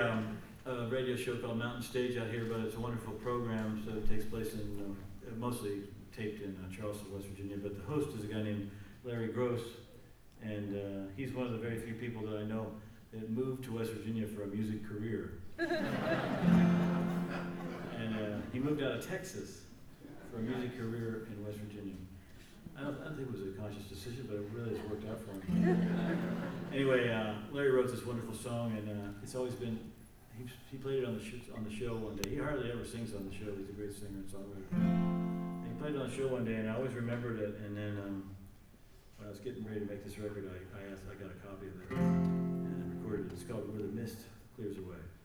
a radio show called Mountain Stage out here, but it's a wonderful program. So it takes place in mostly taped in Charleston, West Virginia. But the host is a guy named Larry Gross, and he's one of the very few people that I know that moved to West Virginia for a music career. And he moved out of Texas for a music career in West Virginia. I don't think it was a conscious decision, but it really has worked out for him. Anyway, Larry wrote this wonderful song, and it's always been, he played it on the show one day. He hardly ever sings on the show. He's a great singer and songwriter. And he played it on the show one day, and I always remembered it. And then when I was getting ready to make this record, I got a copy of it and recorded it. It's called Where the Mist Clears Away.